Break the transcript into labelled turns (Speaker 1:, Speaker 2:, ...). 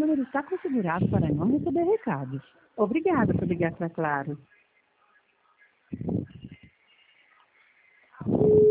Speaker 1: número está configurado para não receber recados. Obrigada por ligar para Claro.